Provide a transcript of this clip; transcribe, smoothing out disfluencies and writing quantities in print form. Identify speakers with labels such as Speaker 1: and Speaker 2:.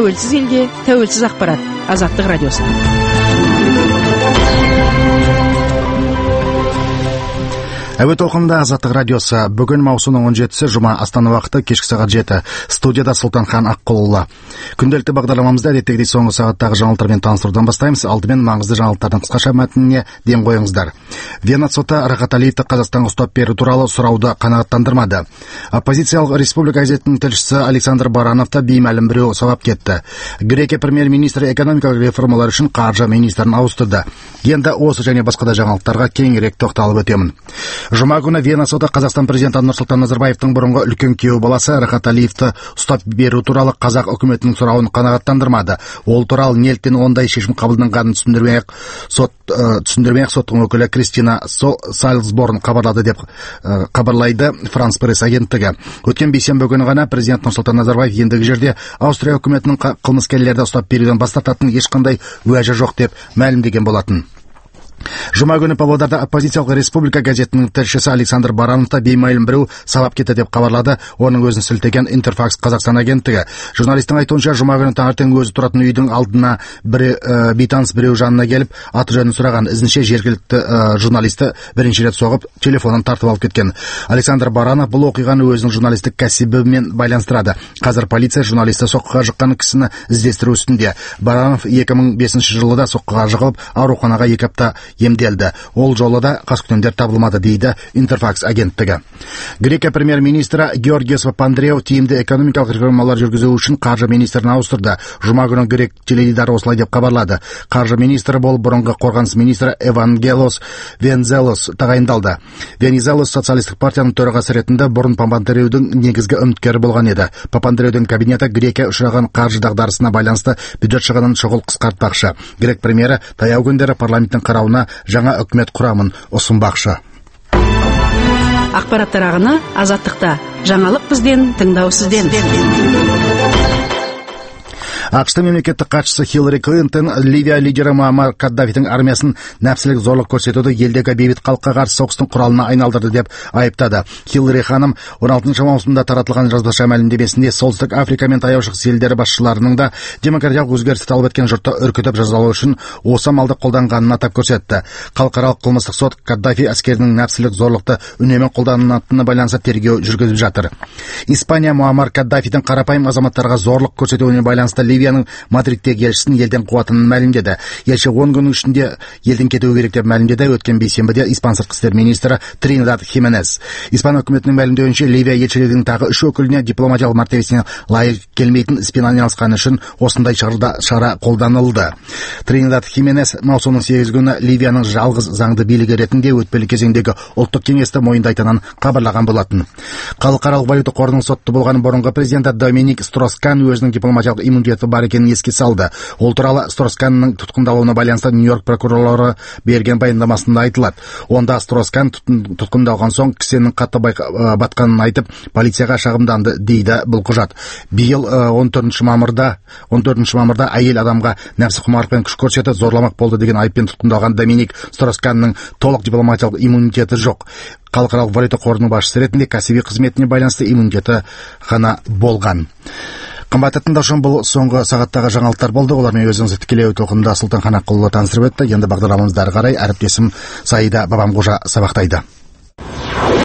Speaker 1: тәуелсіз елге тәуелсіз ақпарат. Азаттық радиосы.
Speaker 2: Әуе толқынында Азаттық радиосы. Бүгін маусымның 17-сі жұма, Астана уақыты кешкі сағат 7. Студияда Сұлтанхан Аққұлұлы. Күнделікті бағдарламамызда әдеттегідей соңғы сағаттағы жаңалықтармен таныстырудан бастаймыз. Алдымен маңызды жаңалықтардың қысқаша мәтініне ден қойыңыздар. Вена соты Рахат Алиевті Қазақстанға ұстап беру туралы сұрауды қанағаттандырмады. Оппозициялық республика газетінің тілшісі Александр Барановты беймәлім біреу сабап кетті. Грекия премьер-министрі экономикалық реформалар үшін қаржы министрін ауыстырды. Енді осы және басқа да жаңалықтарға кеңірек тоқталып өтемін. Жұма күні Вена соты Қазақстан президенті Нұрсұлтан Назарбаевтың бұрынғы үлкен күйеу баласы Рахат Алиевті ұстап беру туралы қазақ үкіметінің сұрауын қанағаттандырмады. Ол туралы неліктен ондай шешім қабылданғанын түсіндірмей-ақ соттың өкілі Кристина Сальцборн хабарлады деп хабарлайды Франс пресс агенттігі. Өткен бейсенбі күні ғана президент Нұрсұлтан Назарбаев ендігі жерде Аустрия үкіметінің қылмыскерлерді ұстап беруден бас тартатын ешқандай уәжі жоқ деп мәлімдеген болатын. Жұма күні Павлодарда оппозициялық республика газетінің тілшісі Александр Барановты беймәлім біреу сабап кетті деп хабарлады оның өзін сілтеген Интерфакс Қазақстан агенттігі. Журналистің айтуынша, жұма күні таңертең өзі тұратын үйдің алдына бейтаныс біреу жанына келіп, аты жөнін сұраған. Ізінше жергілікті журналисті бірінші рет соғып, телефонын тартып алып кеткен. Александр Баранов бұл оқиғаны өзінің журналистік кәсібімен байланыстырады. Қазір полиция журналисті соққыға жыққан кісіні іздестіру үстінде. Баранов 2005 жылы да соққыға жығылып, ауруханаға 2 апта емделді. Ол жолы да қаскүнемдер табылмады, дейді Интерфакс агенттігі. Грекия премьер-министрі Георгиос Папандреу тиімді экономикалық реформалар жүргізу үшін қаржы министрін ауыстырды. Жұма күні грек теледидары осылай деп хабарлады. Қаржы министрі болып бұрынғы қорғаныс министрі Евангелос Венизелос тағайындалды. Венизелос социалистік партияның төрағасы ретінде бұрын Папандреудің негізгі үміткері болған еді. Папандреудің кабинеті Грекия ұшыраған қаржы дағдарысына байланысты бюджет шығынын шұғыл қысқартпақшы. Грек премьері таяу күндері парламенттің қарауына жаңа үкімет құрамын ұсынбақшы.
Speaker 1: Ақпараттар ағыны Азаттықта. Жаңалық бізден, тыңдау сізден.
Speaker 2: ақш-тың мемлекеттік хатшысы Хиллари Клинтон Ливия лидері Муаммар Каддафидің армиясын нәпсілік зорлық көрсетуді елдегі бейбіт халыққа қарсы соғыстың құралына айналдырды деп айыптады. Хиллари ханым 16 маусымда таратылған жазбаша мәлімдемесінде солтүстік Африка мен таяу шығыс елдері басшыларының да демократиялық өзгерісті талап еткен жұртты үркітіп жазалау үшін осы амалды қолданғанын атап көрсетті. Халықаралық қылмыстық сот Каддафи әскерінің нәпсілік зорлықты үнемі қолданатынына байланысты тергеу жүргізіп жатыр. Испания Муаммар Каддафидің қарапайым азаматтарға зорлық көрсетуіне байланысты Ливияның Мадридтегі елшісін елден қуатынын мәлімдеді. Елші 10 күн ішінде елден кетуі керек деп мәлімдеді. Өткен бейсенбіде Испан сыртқы істер министрі Тринидад Хименес. Испан үкіметінің мәлімдеуінше Ливия елшілігінің тағы 3 өкіліне дипломатиялық мәртебесіне лайық келмейтін іспен айналысқаны үшін осындай шара қолданылды. Тринидад Хименес маусымның 8 күні Ливияның жалғыз заңды билігі ретінде өтпелі кезеңдегі ұлттық кеңесті мойындайтынын хабарлаған болатын. Халықаралық валюта қорының сотты болған бұрынғы президенті Доминик Строскан өзінің дипломатиялық иммунитеті бар екенін еске салды. Ол туралы Стросканның тұтқындалуына байланысты Нью-Йорк прокурорлары берген баяндамасында айтылады. Онда Строскан тұтқындалған соң кісенің қатты батқанын айтып, полицияға шағымданды дейді бұл құжат. Биыл 14 мамырда әйел адамға нәпсі құмарлықпен күш көрсетіп зорламақ болды деген айыппен тұтқындалған Доминик Стросканның толық дипломатиялық иммунитеті жоқ. Халықаралық валюта қорының басшысы ретінде кәсіби қызметіне байланысты иммунитеті ғана болған. Қымбатты тыңдаушым, бұл соңғы сағаттағы жаңалықтар болды. Олармен өзіңізді тікелей толқында Сұлтанхан Аққұлұлы таныстырып өтті. Енді бағдарламамызды ары қарай әріптесім Саида Бабамқожа сабақтайды.